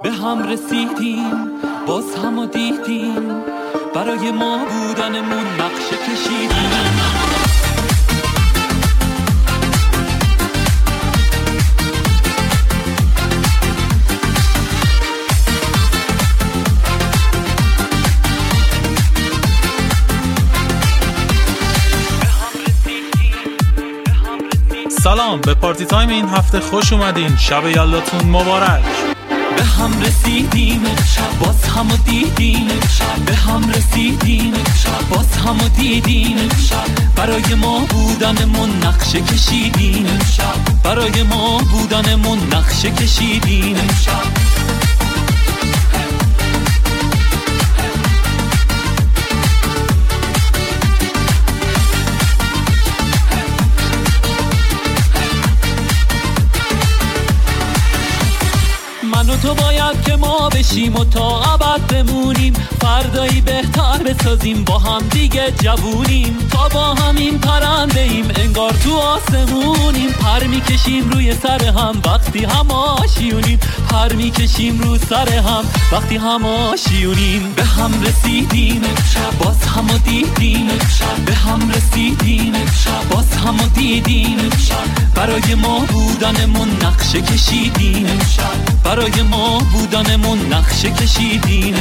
به هم رسیدیم، باز همو دیدیم، برای ما بودنمون نقشه کشیدیم. سلام، به پارتی تایم این هفته خوش اومدین. شب یلداتون مبارک. به هم رسیدیم، باز همو دیدیم، به هم رسیدیم، باز همو دیدیم، برای ما بودنمون نقشه کشیدیم، برای ما بودنمون نقشه کشیدیم. من و تو باید که ما بشیم و تا ابد بمونیم، فردایی بهتر بسازیم، با هم دیگه جوونیم، تا با همین پرنده ایم انگار تو آسمونیم، پر میکشیم روی سر هم وقتی هم آشیونیم، پر میکشیم رو سر هم وقتی هم آشیونیم. به هم رسیدیم، باز همو دیدیم، به هم رسیدیم، باز همو دیدیم، برای ما بودنمون نقشه کشیدیم، برای ما بودنمون نقشه کشیدیم.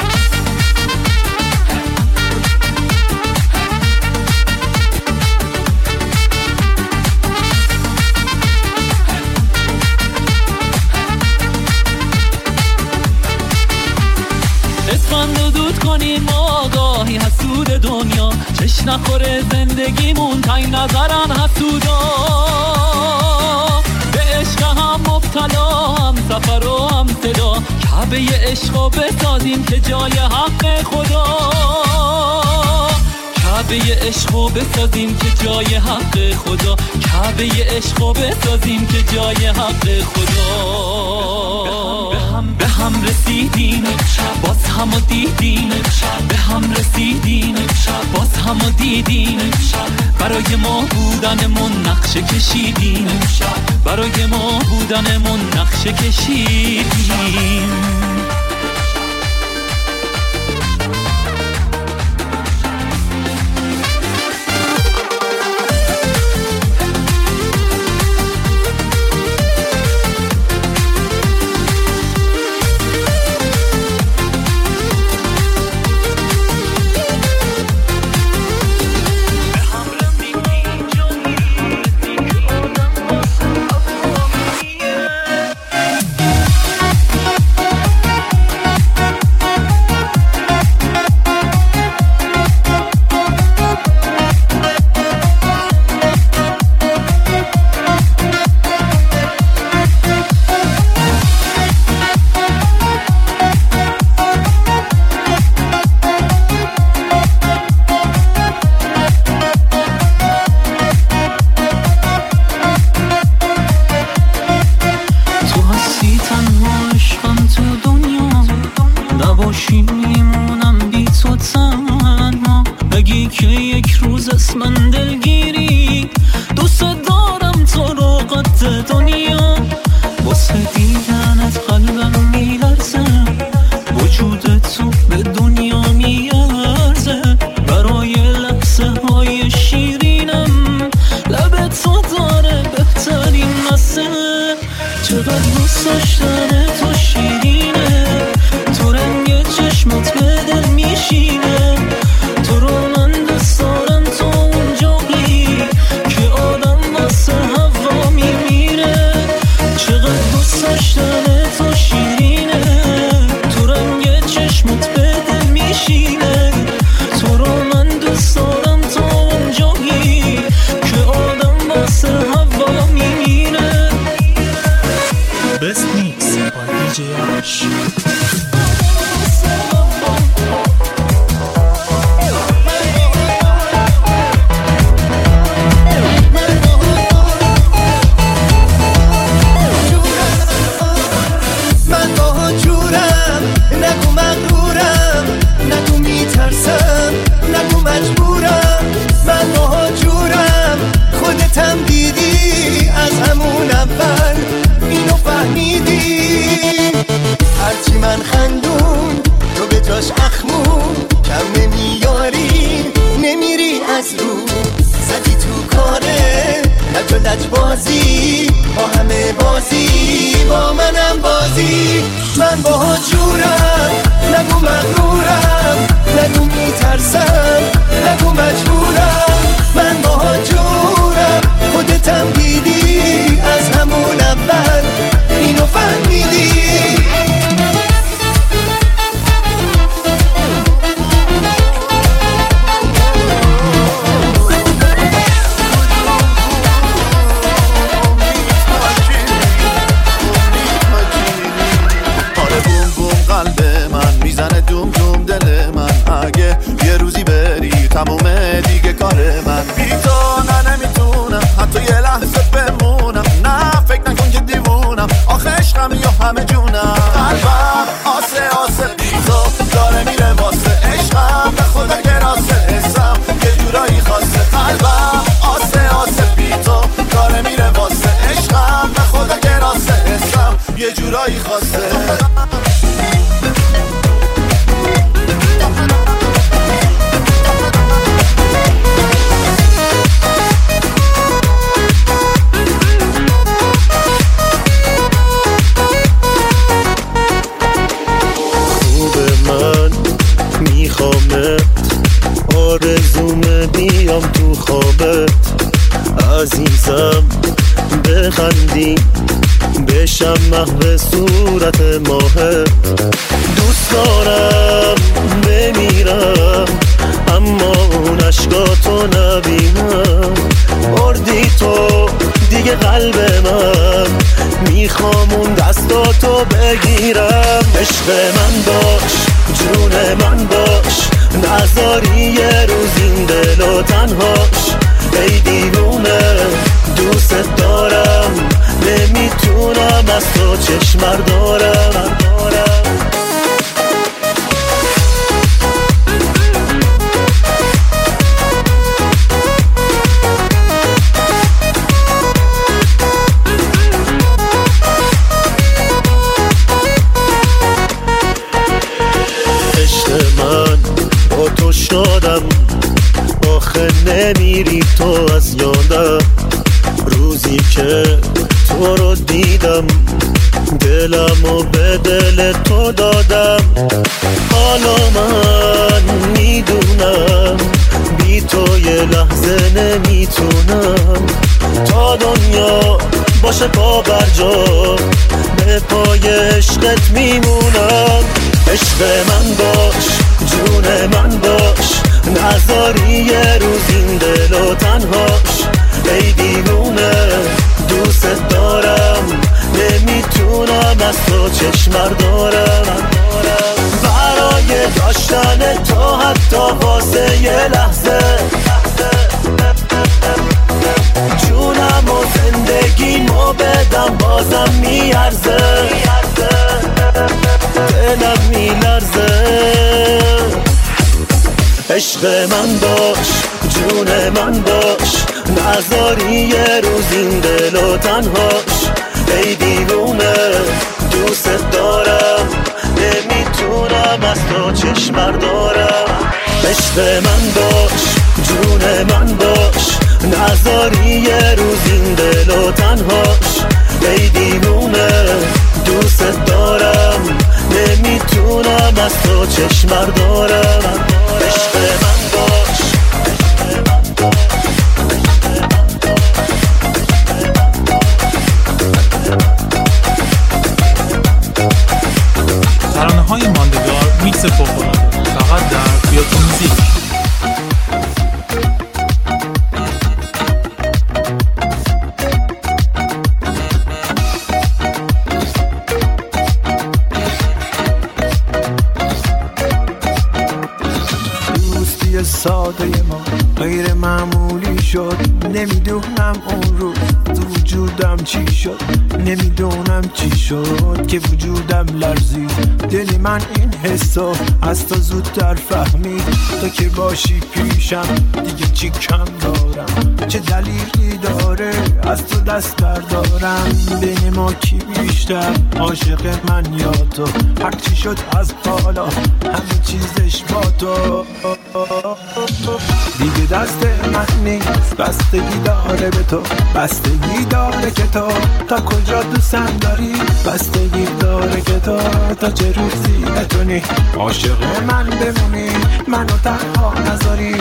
اسفند رو دود کنیم آگاهی حسود دنیا، چش نخوره زندگیمون تنگ نظرن حسودا، به عشق هم مبتلا، هم سفر و هم صدا، کعبه عشقو بسازیم که جای حق خدا، کعبه عشقو بسازیم که جای حق خدا، کعبه عشقو بسازیم که جای حق خدا. به هم رسیدیم، باز همو دیدیم، به هم رسیدیم، باز همو دیدیم، برای ما بودنمون نقشه کشیدیم، برای ما بودنمون نقشه کشیدیم. میمونم بی تو تنها، بگی که یک روز اسمن دلگیری، دوست دارم تو رو قد دنیا، واسه دیدنت قلبم میلرزه، وجود تو به دنیا میارزه، برای لحظه های شیرینم لب تو داره بهترین مزه، چقدر دوست داشتن تو شیرینه، تو رنگ چشمات به دل میشینه، تو رو من دوست دارم، تو اونجایی که آدم واسه هوا میمیره، چقدر دوست داشتن تو شیرینه، تو رنگ چشمات به دل میشینه، تو رو من دوست دارم، تو اونجایی که آدم واسه هوا میمیره. Best Mix by DJ Ash. من با جورم، نگو مغرورم، نگو میترسم، نگو مجبورم. من با جورم، خودتم دیدی از همون اول اینو فهمیدی. تمومه دیگه کار من بی تو نه نمیتونم حتی یه لحظه بمونم. نه فکر نکن که دیوونم، آخه عشقم یا همه جونم. قلبم آسه آسه بی تو داره میره واسه عشقم، به خدا گراسه حسم یه جورایی خاصه. قلبم آسه آسه بی تو داره میره واسه عشقم، به خدا گراسه حسم یه جورایی خاصه. آرزومه بیام تو خوابت عزیزم، بخندی بشم محو صورت ماهت. دوست دارم بمیرم اما اون عشقاتو نبینم. بردی تو دیگه قلب من، میخوام اون دستاتو بگیرم. عشق من باش، جون من باش، نذاری یه روز این دلو تنهاش. ای دیوونه دوست دارم، نمیتونم از تو چشم دارم. شدم آخه نمیری تو از یادم. روزی که تو رو دیدم دلمو به دل تو دادم. حالا من میدونم بی تو یه لحظه نمیتونم. تا دنیا باشه پا بر جا، به پای عشقت میمونم. عشق من باش، جون من باش، نذاری یه روز این دلو تنهاش. ای دیوونه دوست دارم، نمیتونم از تو چشم دارم. برای داشتن تو حتی واسه یه لحظه جونم و زندگیمو بدم بازم میارزه. دلم میلرزه. عشق من باش، جون من باش، نذاری یه روز این دلو تنهاش. ای دیوونه دوست دارم، نمیتونم از تو چشم دارم. عشق من باش، جون من باش، نذاری یه روز این دلو تنهاش. ای دیوونه دوست دارم، نمیتونم از تو چشم دارم. عشق من باش. ترانه‌های ماندگار میکس فوق‌العاده فقط در بیوتو موزیک. ساده ما غیر معمولی شد. نمیدونم اون روز تو وجودم چی شد، نمیدونم چی شد که وجودم لرزید. دل من این حسو از تو زودتر فهمید. تو که باشی پیشم دیگه چی کم دارم، چه دلیلی داره از تو دست بردارم. بین ما کی بیشتر عاشق من یا تو؟ هر چی شد از حالا همه چیزش با تو. دیگه دست من نیست نیست، بستگی داره به تو، بستگی داره که تو تا کجا دوستم داری، بستگی داره که تو تا چه روزی بتونی عاشق من بمونی، منو تنها نذاری.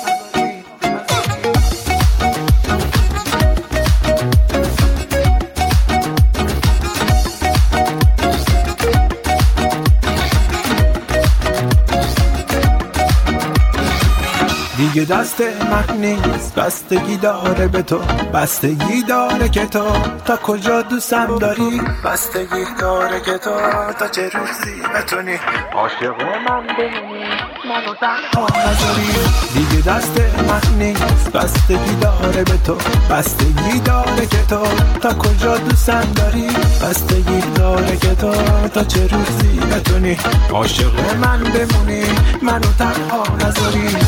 دیگه دست من نیست، بستگی داره به تو، بستگی داره که تو تا کجا دوستم داری، بستگی داره که تو تا چه روزی بتونی عاشق من بمونی، منو تنها نذاری. دیگه دست من نیست، بستگی داره به تو، بستگی داره که تو تا کجا دوستم داری، بستگی داره که تو تا چه روزی بتونی عاشق من بمونی، منو تنها نذاری.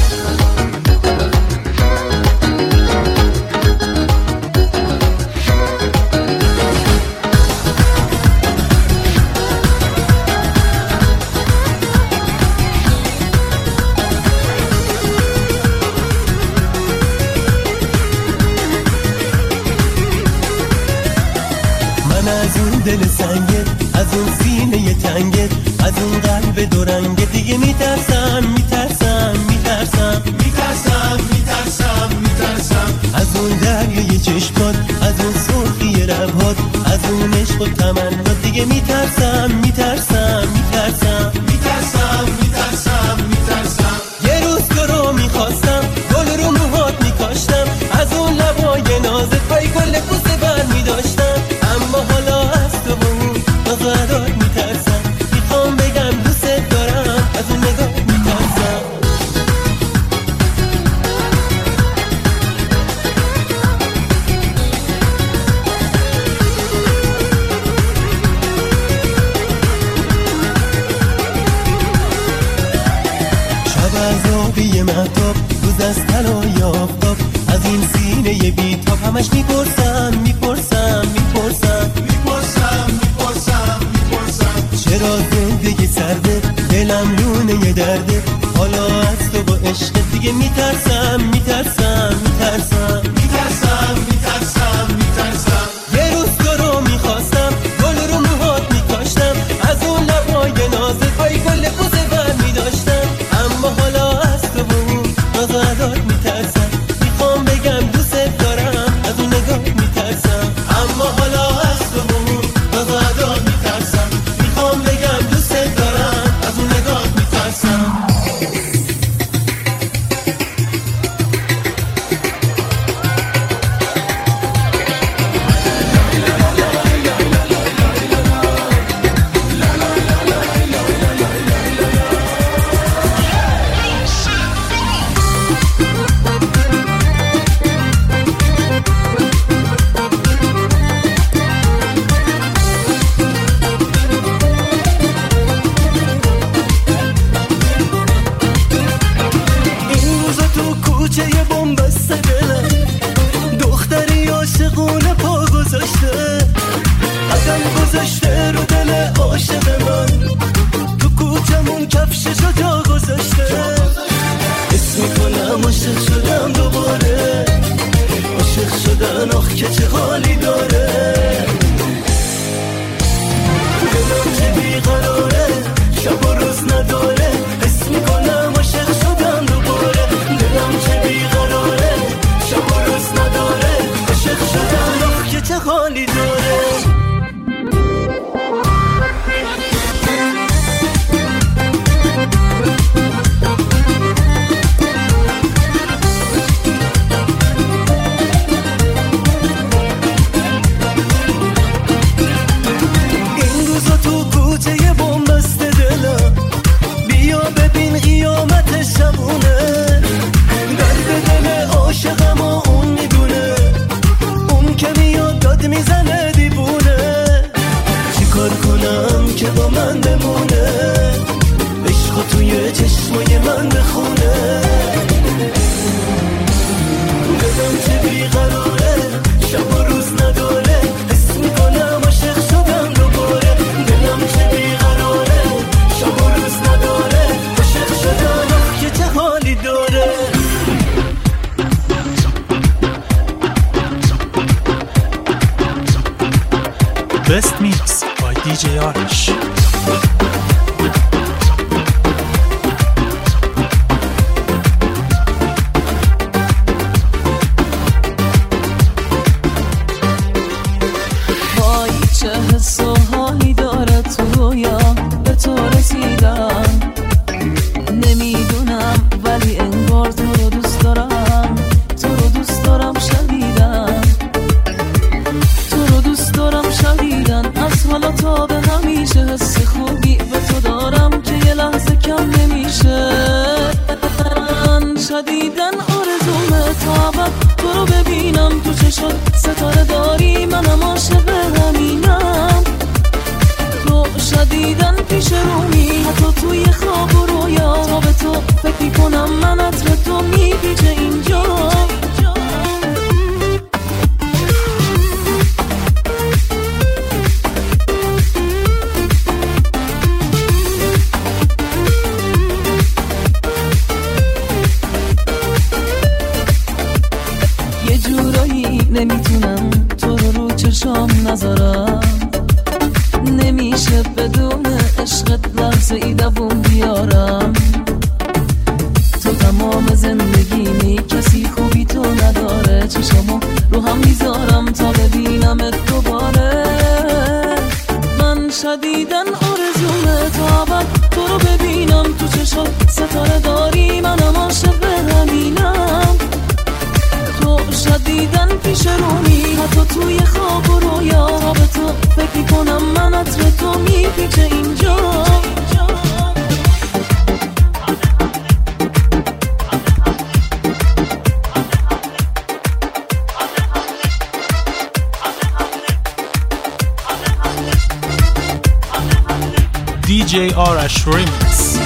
از اون دل سنگت، از اون سینه تنگت، از اون قلب دورنگت دیگه میترسم میترسم میترسم میترسم میترسم میترسم از اون دریای چشمات، از اون سرخی لبات، از اون عشق و تمنات دیگه میترسم میترسم میترسم میترسم میترسم میترسم. یه روز تو رو میخواستم، گل رو موهات میکاشتم، از اون لبای نازت پای گل بوسه بر میداشتم، اما حالا از تو قرار میترسم، میخوام بگم دوست دارم، از اون نگاه میترسم. شب از آبی مهتاب، روز از طلای آفتاب، از این سینه بی‌تاب همش میپرسم میپرسم میپرسم میپرسم میپرسم میپرسم چرا زندگی سرده، دلم لونه درده، حالا از تو با عشق دیگه میترسم میترسم میترسم میترسم میترسم میترسم. یه روز تو رو میخواستم، گل رو موهات میکاشتم، از اون لبای نازت پای گل بوسه بر میداشتم، اما حالا از تو قرار میترسم، میخوام بگم دوست دارم، از اون نگاه میترسم، اما حالا از تو قرار میترسم، میخوام بگم دوست دارم، از اون نگاه میترسم. گذاشته رو دل عاشق من، تو کوچمون کفششو جا گذاشته، حس میکنم عاشق شدم دوباره، عاشق شدن آخ که چه حالی داره، دلم که بیقراره، شب و روز نداره، حس میکنم عاشق شدم دوباره، دلم که بیقراره، شب و روز نداره، عاشق شدن آخ که چه حالی داره. دیجی آرش. وای چه حس و حالی داره تو رویا به تو رسیدم، نمیدونم ولی انگار تو رو دوست دارم، تو رو دوست دارم شدیدن، تو رو دوست دارم شدیدن. از حالا تا به همیشه حس خوبی به تو دارم که یه لحظه کم نمیشه. من شدیدن آرزومه تا ابد تو رو ببینم تو چشات ستاره داری، منم عاشق همینم. تو شدیدن پیش رومی حتی توی خواب و رویا، تا به تو فکر کنم من عطر تو میپیچه اینجا. یه جورایی نمیتونم تو رو چشام نذارم، نمیشه بدون عشقت لحظه ای دووم بیارم. تو تمام زندگیمی کسی خوبی تو نداره، چشامو رو هم میذارم تا ببینمت دوباره. من شدیدن آرزومه تا ابد تو رو ببینم تو چشات ستاره داری، منم عاشق همینم. تو شدیدن پیش رومی حتی توی خواب و رویا، تا به تو فکر کنم من عطر تو میپیچه اینجا. دیجی آرش ریمیکس.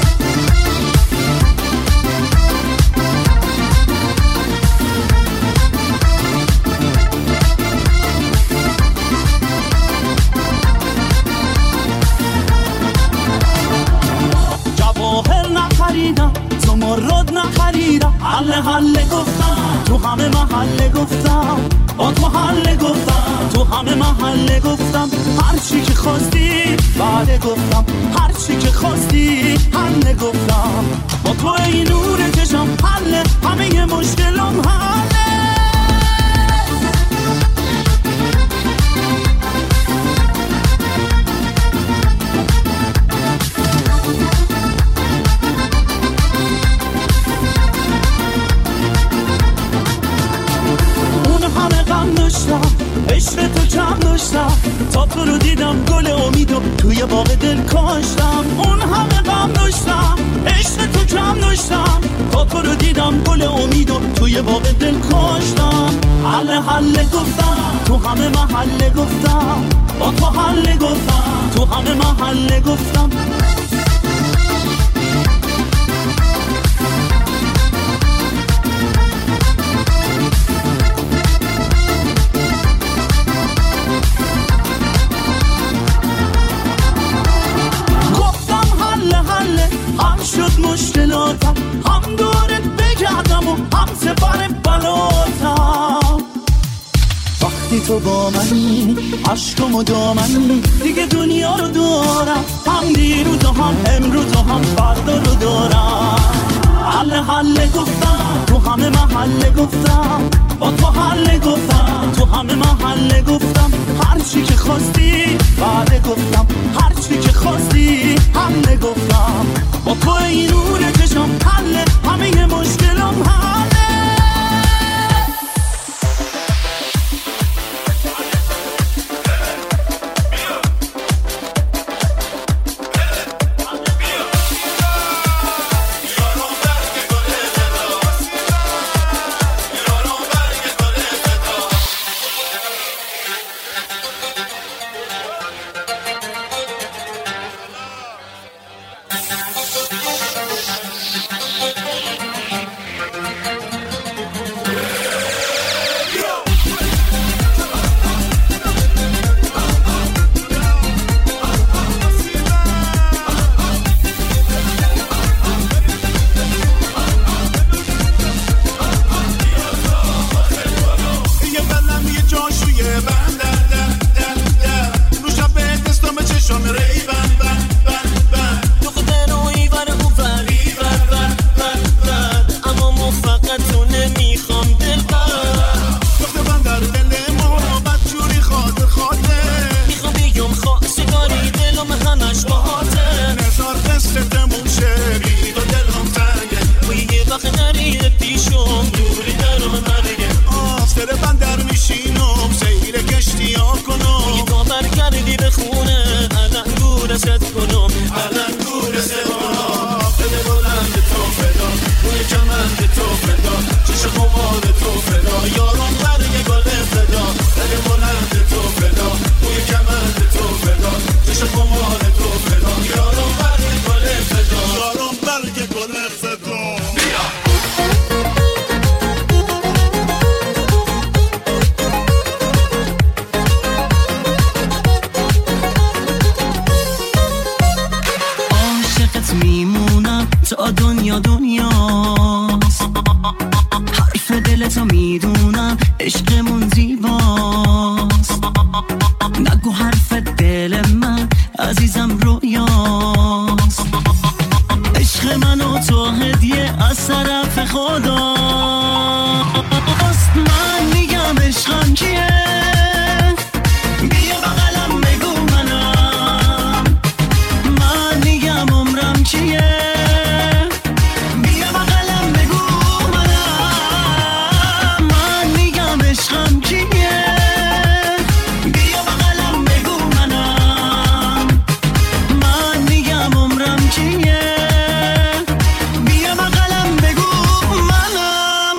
جواهر نخریدم، زمرد نخریدم، حله گفتم تو همه محله گفتم، با تو حله گفتم تو همه محله گفتم. هر چی که خواستی بعد گفتم، هر چی که خواستی حله گفتم. با تو این نور چشم حله، همه مشکلم حله. عشق تو کم داشتم، تا تو رو دیدم گل امیدو توی باغ دل کاشتم. اون همه غم داشتم، عشق تو کم داشتم، تا تو رو دیدم گل امیدو توی باغ دل کاشتم. حله گفتم تو همه محله گفتم، با تو حله گفتم تو همه محله گفتم. مشکلاتم هم دورت بگردم و هم سپر بلاتم. وقتی تو با منی عشقم و دامنی، دیگه دنیا رو دارم، هم دیروز و هم امروز و هم فردا رو دارم. حله گفتم تو همه محله گفتم، با تو حله گفتم تو همه محله گفتم. هر چی که خواستی بعد گفتم، هر چی که خواستی حله گفتم. با تو این نور چشم حله، همه مشکلم حله. عزیزم رویاست. عشق من و تو هدیه از طرف خداست. من میگم عشقم کیه، بیا بغلم بگو منم. من میگم عمرم کیه، بیا بغلم بگو منم. من میگم عشقم کیه، بیا بغلم بگو منم. من میگم عمرم کیه، بیا بغلم بگو منم.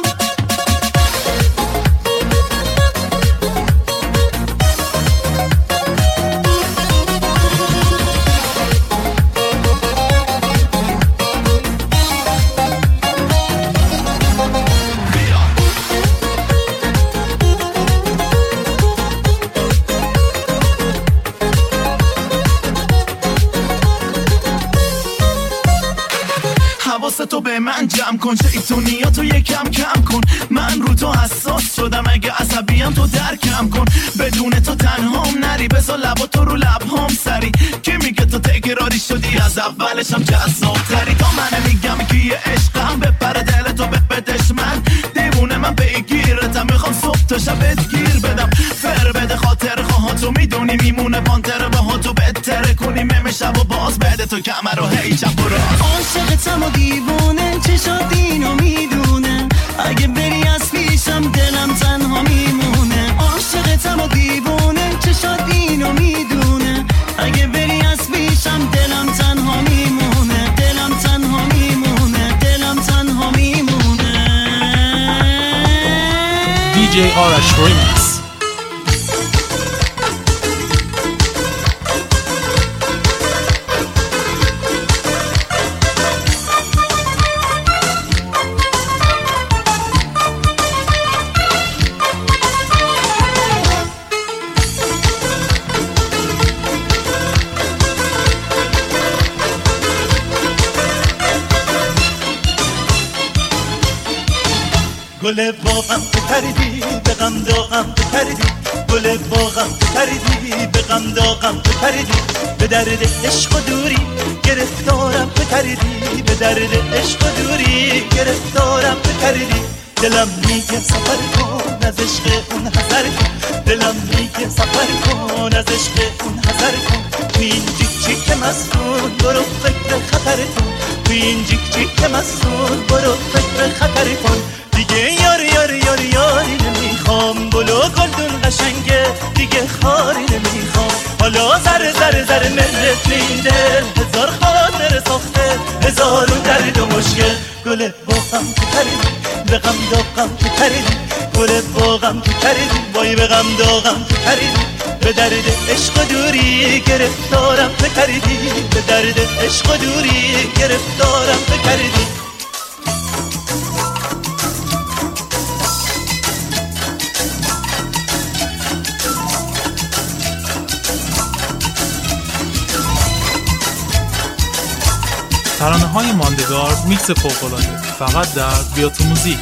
حواستو به من جمع کن، شیطونیاتو یکم کم کن. من رو تو حساس شدم، اگه عصبیم تو درکم کن. بدون تو تنهام نری، بذار لباتو رو لبهام سری. کی میگه تو تکراری شدی، از اولشم جذابتری. تا من میگم که یه عشقم بپره دلتو بپدش. من دیوونه من بگیرتم، میخوام صبح تا شبت گیر بدم. فر بده خاطر خواهاتو میدونی میمونه پانتر باهاتو بهتره کنی. مم شب و باز بده تو کمر و هی چپ و راست. عاشقتم و دیوونه، چشات اینو میدونه. اگه بری از پیشم دلم تنها میمونه. عاشقتم و دیوونه، چشات اینو میدونه. اگه بری از پیشم دلم تنها میمونه. دلم تنها میمونه. دلم تنها میمونه. DJ Arash Remix. گل باغم تو پریدی، به غم داغم تو پریدی. گل باغم تو پریدی، به غم داغم تو پریدی. به درد عشق و دوری گرفتارم تو پریدی. به درد عشق و دوری گرفتارم تو پریدی. دلم میگه سفر کن از عشق اون حذر کن. دلم میگه سفر کن از عشق اون حذر کن. تو این جیک جیک مستون برو فکر خطر کن. تو این جیک جیک مستون برو فکر خطر کن. دیگه یاری یاری یاری یاری نمیخوام. بلو گلدون قشنگه دیگه خاری نمیخوام. حالا زره زره زره ملت این دل، هزار خاطر ساخته هزارون درد و مشکل. گل باغم تو پریدی، به غم داغم تو پریدی. گل باغم تو پریدی، وای به غم داغم تو پریدی. به درد عشق و دوری گرفتارم تو پریدی. به درد عشق و دوری گرفتارم تو پریدی. ترانه‌های ماندگار، میکس فوق‌العاده، فقط در بیاتو موزیک.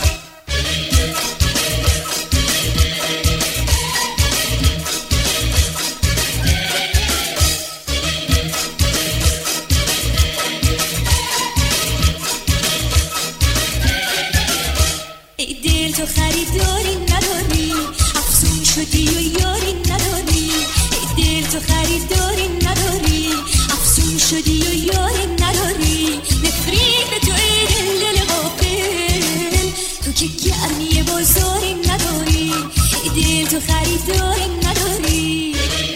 ای دل تو خریداری نداری، افسون شدی و یاری نداری. ای دل تو خریداری نداری، افسون شدی و یاری نداری. نفرین تو ای دل غافل، تو که گرمی بازاری نداری. ای دل تو خریداری نداری.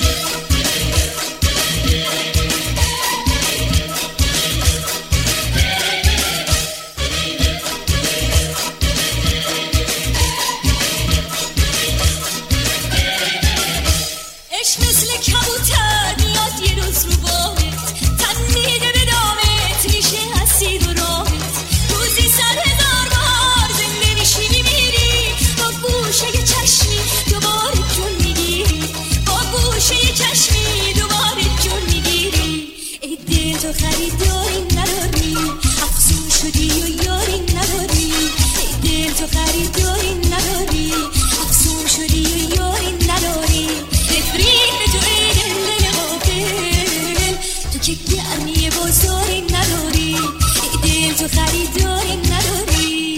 مثل کبوتر میاد یه روز رو باهت، تن میده به دامت، میشه اسیر و راهت. روزی 100,000 بار زنده میشی میمیری، با گوشه یه چشمی دوباره جون میگیری. با گوشه یه چشمی دوباره جون میگیری. ای دل تو خریداری نداری، افسون شدی و یاری نداری. ای دل تو خریداری نداری، افسون شدی و یاری نداری. نفرین تو ای دل غافل، که گرمی بازاری نداری، دل تو خریداری نداری.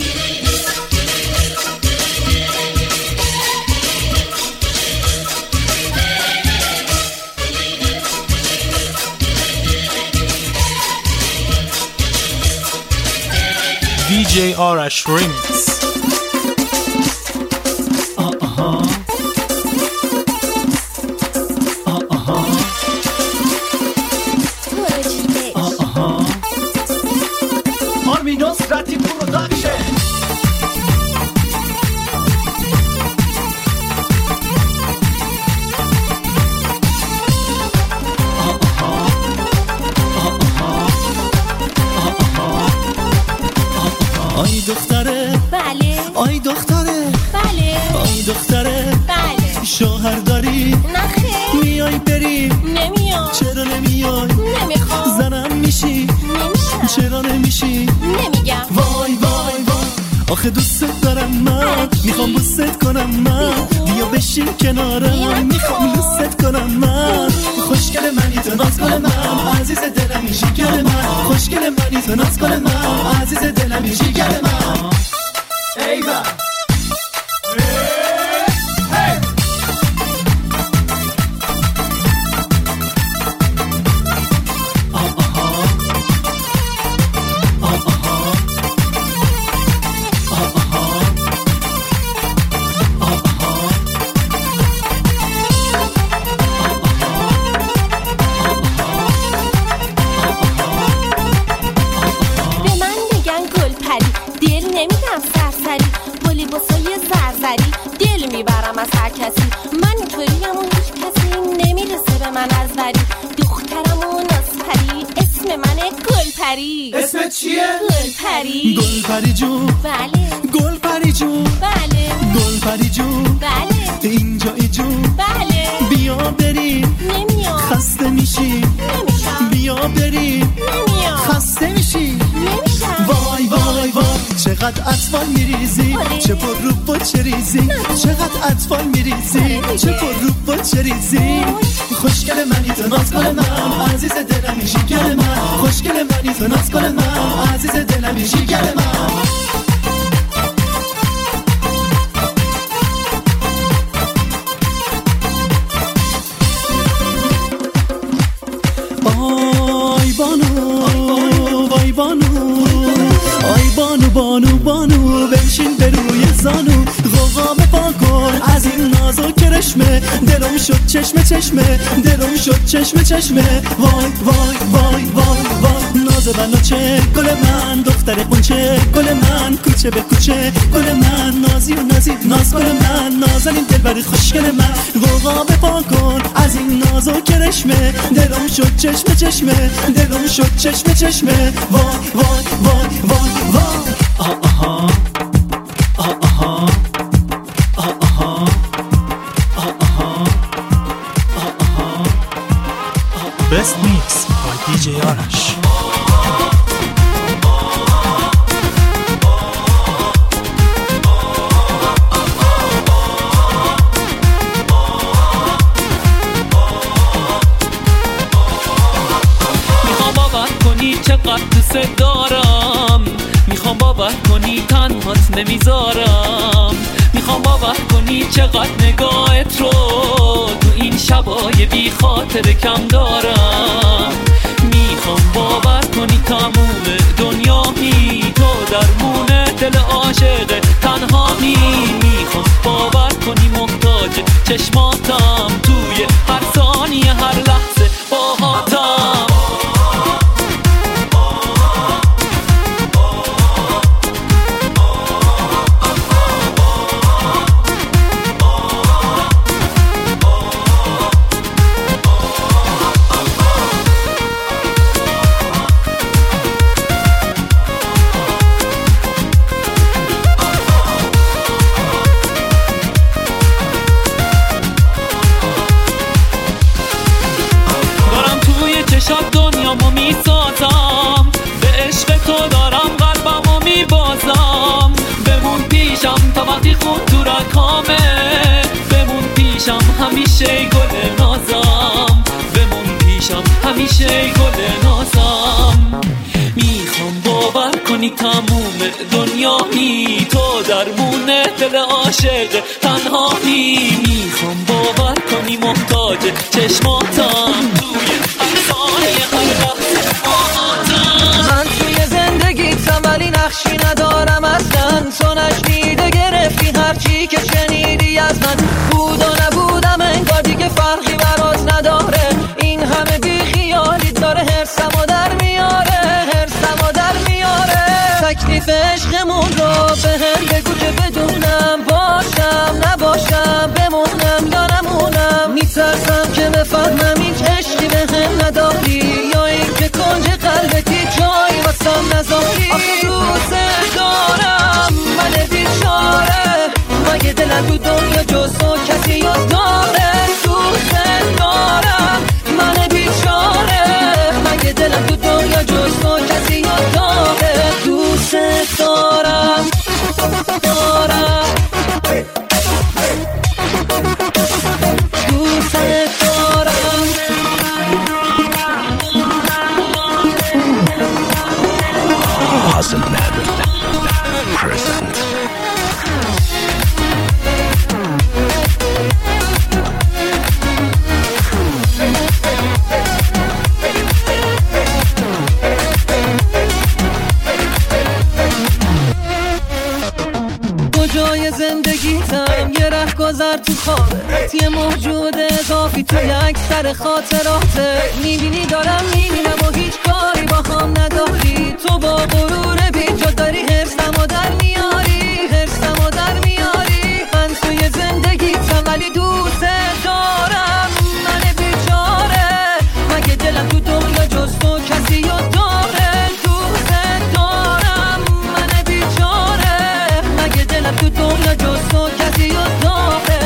DJ Arash Remix. آی دختره بله آی دختره بله آی دختره بله شوهر داری نخیر میای بری نمیام چرا نمیای نمیخوام زنم میشی نمیشم چرا نمیشی نمیگم وای وای وای آخه دوست دارم من میخوام بوست کنم من بیا بشین کنارم میخوام دوست کنم من خوشگل منی تو ناز کن من عزیز دلم میشی گل من خوشگل منی تو ناز کن من عزیز دلم میشی گل من ایوه دل میبرم از هر کسی من اینطوریم و هیچ کسی نمیرسه به من از وری دخترم و نازپری اسم منه گلپری اسمت چیه؟ گلپری گلپری جون بله گلپری جون بله گلپری جون بله اینجایی جون بله بیا بری نمیام خسته میشی نمیشم بیا بری نمیام خسته میشی نمیشم وای وای وای چقدر اطفال میریزی چه پر رو و چه ریزی چقدر اطفال میریزی چه پر رو و چه ریزی خوشگل منی تو ناز کن من عزیز دلم میشی گل من خوشگل منی تو ناز کن من عزیز دلم میشی گل من آی بانو وای بانو آی بانو بانو بانو بنشین به روی زانو غوغا بپا کن از این ناز و کرشمه دلم شد چشمه چشمه دلم شد چشمه چشمه وای وای وای وای وای ناز بناچه گل من دختر قنچه گل من کوچه به کوچه گل من نازی و نازی ناز گل من نازنین دلبر خوشگل من غوغا بپا کن از این ناز و کرشمه دلم شد چشمه چشمه دلم شد چشمه چشمه وای وای وای وای وای آها آها Best Mix by DJ Arash. میخوام باور کنی چقدر دوست دارم میخوام باور کنی تنهات نمیذارم میخوام باور کنی چقدر نگاهت رو تو این شبای بی خاطر کم دارم میخوام باور کنی تموم دنیایی تو درمون دل عاشق تنهایی میخوام باور کنی محتاج چشماتم توی هر ثانیه هر لحظه باهاتم دنیامو میسازم به عشق تو دارم قلبمو میبازم بمون پیشم تا وقتی خون تو رکامه بمون پیشم همیشه گل نازم بمون پیشم همیشه باشه گل نازم. میخوام باور کنی تموم دنیایی تو درمون دل عاشق تنهایی. میخوام باور کنی محتاج چشماتم توی افسانه هر لحظه باهاتم. من توی زندگیتم ولی نقشی ندارم اصلا. تو نشنیده گرفتی هرچی که شنیدی از من. بود و نبودم انگار دیگه فرقی برات نداره. این همه بی خیالی داره هرسمو در میاره، هرسمو در میاره. تکلیف عشقمون رو به هم بگو که بدونم باشم نباشم، بمونم یا نمونم. میترسم که بفهمم این عشقی به هم نداری یا این که کنج قلبتی جایی واسم نذاری. آخه دوست دارم من بیچاره، مگه دلم تو دنیا جز تو کسی رو داره. دوست دارم من بیچاره، مگه دلم تو دنیا جز تو کسی رو داره. دوست دارم دارم دوست دارم. Awesome Madden present. کجای زندگیتم یه ره گذر تو خوابت، یه موجود اضافی تو یک سر خاطراته. میبینی دارم میبینم و هیچ کاری با هم نداری. تو با غرور بیجا داری حرصمو در میاری، حرصمو در میاری. من توی زندگیتم ولی دوست دارم من بیچاره، مگه دلم تو دنیا جز تو کسی رو داره. دوست دارم من بیچاره، مگه دلم تو دنیا جز تو کسی رو داره.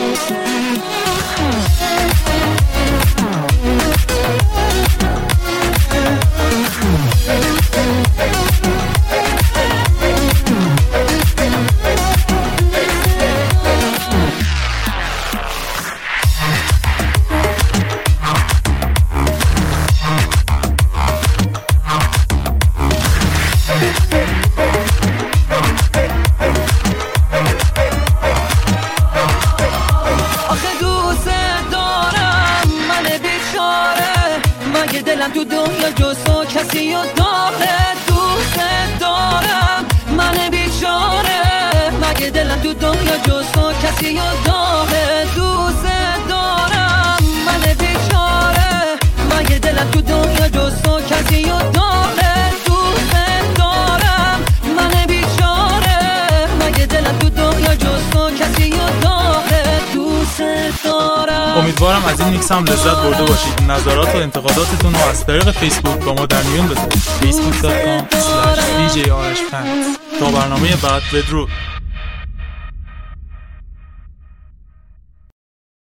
دلم تو دنیا جز تو کسی رو داره. دوست دارم من بیچاره، مگه دلم تو دنیا جز تو کسی رو داره. دوست دارم من بیچاره، مگه دلم تو دنیا جز تو کسی رو داره. دوست دارم من بیچاره، مگه دلم تو دنیا جز تو کسی رو داره. دوست دارم. امیدوارم از این میکس هم لذت برده باشید. نظرات و انتقاداتتون رو از طریق فیسبوک با ما در میون بذارید. facebook.com/djarshpant. تا برنامه بعد بدرود.